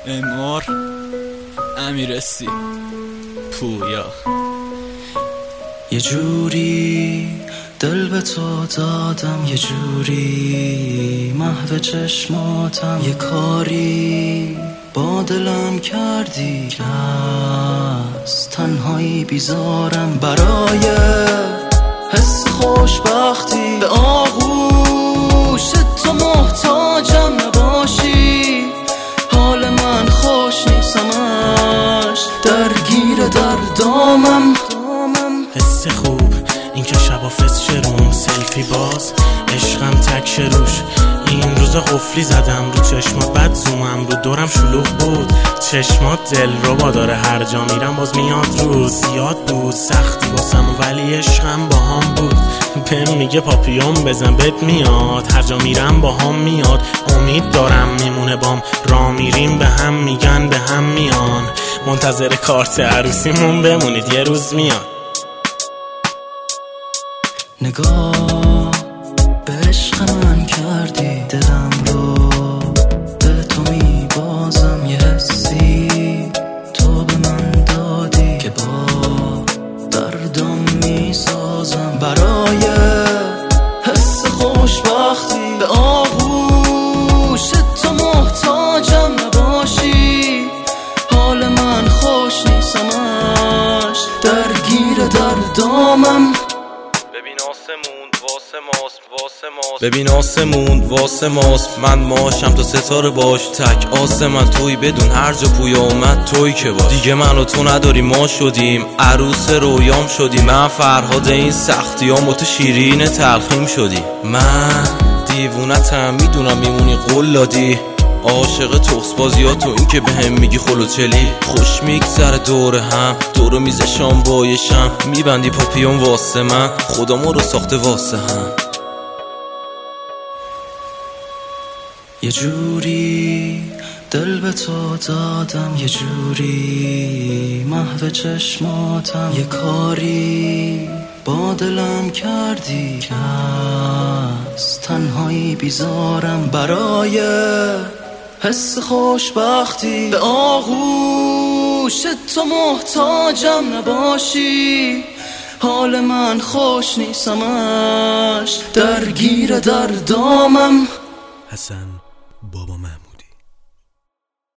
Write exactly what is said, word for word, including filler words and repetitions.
امار امیرسی پویا. یه جوری دل به تو دادم، یه جوری محو چشماتم، یه کاری با دلم کردی که از تنهایی بیزارم. برای حس خوشبختی به آغوش تو محتاجم، نباشی حال من خوش نیستمش، درگیر دردامم. حس خوب این که شبا فس شروم، سلفی باز عشقم تک شروش. این روزا قفلی زدم رو چشمات، بد زومم رو دورم شلوغ بود. چشمات دل رو با داره، هر جا میرم باز میاد روز. زیاد بود سختی واسم ولی عشقم با هم بود. بهم میگه پاپیون بزن بهت میاد، هر جا میرم با هم میاد. امید دارم میمونه بام، را میریم به هم میگن به هم میان. منتظر کارت عروسیمون بمونید یه روز میاد. نگاه به عشق من کردی، دلم رو به تو میبازم. یه حسی تو به من دادی که با دردم میسازم. برای حس خوشبختی به آغوش تو محتاجم، نباشی حال من خوش نیستمش، درگیر دردامم. ببین آسمون واسه ماست، من ماشم تا ستاره باش. تک آسمن توی بدون هر جا پویا اومد توی که باش. دیگه من و تو نداریم، ما شدیم عروس رویام شدیم. من فرهاد این سختی ها تو شیرین تلخیم شدی. من دیوونتم میدونم میمونی قول دادی، عاشق تخص بازی ها تو این که به هم میگی خلوچلی. خوش میگذره دور هم، دور میز شام بایشم، میبندی پاپیون واسه من، خدا ما رو ساخته واسه هم. یه جوری دل به تو دادم، یه جوری محو چشماتم، یه کاری با دلم کردی که از تنهایی بیزارم. برای حس خوشبختی به آغوش تو محتاجم، نباشی حال من خوش نیستمش، درگیر دردامم. حسن